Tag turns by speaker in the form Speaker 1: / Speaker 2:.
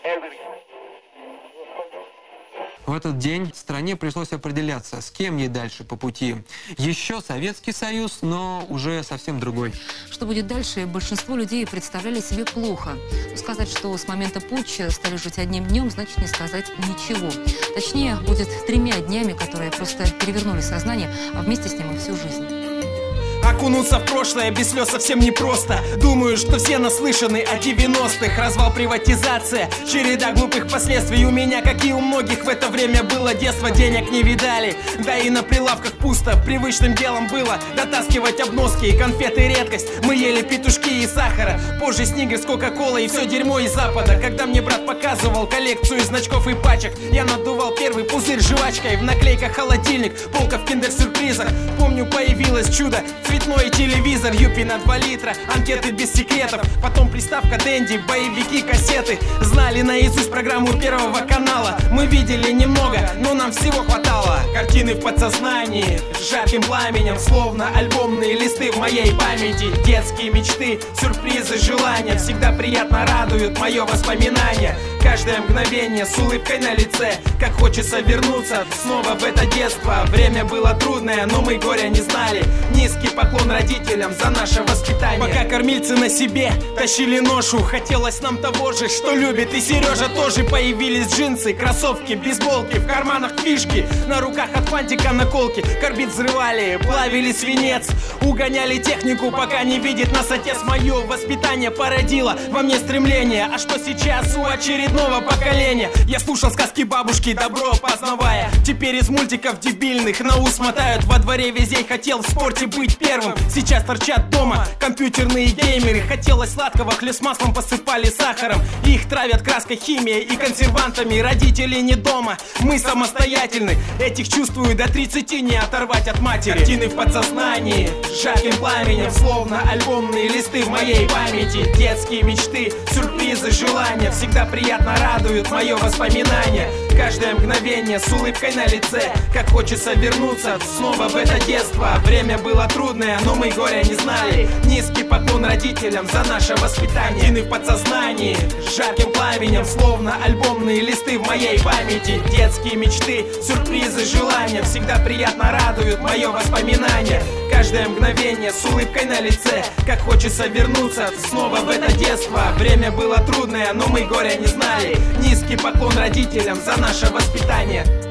Speaker 1: В этот день стране пришлось определяться, с кем ей дальше по пути. Еще Советский Союз, но уже совсем другой.
Speaker 2: Что будет дальше, большинство людей представляли себе плохо. Но сказать, что с момента путча стали жить одним днем, значит не сказать ничего. Точнее, будет 3 днями, которые просто перевернули сознание, а вместе с ним и всю жизнь.
Speaker 3: Окунуться в прошлое без слез совсем непросто. Думаю, что все наслышаны о 90-х. Развал, приватизация, череда глупых последствий. У меня, как и у многих, в это время было детство. Денег не видали, да и на прилавках пусто. Привычным делом было дотаскивать обноски и конфеты редкость. Мы ели петушки и сахара, позже сникерс, кока-кола и все дерьмо из запада. Когда мне брат показывал коллекцию значков и пачек, я надувал первый пузырь жвачкой. В наклейках холодильник, полка в киндер-сюрпризах. Помню, появилось чудо, цветной телевизор, юпи на 2 литра, анкеты без секретов. Потом приставка Дэнди, боевики, кассеты. Знали наизусть программу Первого канала. Мы видели немного, но нам всего хватало. Картины в подсознании, с жарким пламенем, словно альбомные листы в моей памяти. Детские мечты, сюрпризы, желания всегда приятно радуют мое воспоминание. Каждое мгновение с улыбкой на лице, как хочется вернуться снова в это детство. Время было трудное, но мы горя не знали. Низкий поклон родителям за наше воспитание. Пока кормильцы на себе тащили ношу, хотелось нам того же, что любит и Сережа тоже. Появились джинсы, кроссовки, бейсболки, в карманах фишки, на руках от фантика наколки. Карбид взрывали, плавили свинец, угоняли технику, пока не видит нас отец. Мое воспитание породило во мне стремление. А что сейчас у очередного поколения? Я слушал сказки бабушки, добро познавая. Теперь из мультиков дебильных на ус мотают. Во дворе весь день хотел в спорте быть первым. Сейчас торчат дома компьютерные геймеры. Хотелось сладкого, хлеб с маслом посыпали сахаром. Их травят краской, химией и консервантами. Родители не дома, мы самостоятельны. Этих чувствую до 30 не оторвать от матери. Картины в подсознании, с жарким пламенем, словно альбомные листы в моей памяти. Детские мечты, сюрпризы, желания всегда приятно радуют мое воспоминание. Каждое мгновение с улыбкой на лице, как хочется вернуться снова в это детство. Время было трудное, но мы горя не знали. Низкий поклон родителям за наше воспитание. Картины в подсознании, с жарким пламенем, словно альбомные листы в моей памяти. Детские мечты, сюрпризы, желания всегда приятно радуют мое воспоминание. Каждое мгновение с улыбкой на лице, как хочется вернуться снова в это детство. Время было трудное, но мы горя не знали. Низкий поклон родителям за наше воспитание.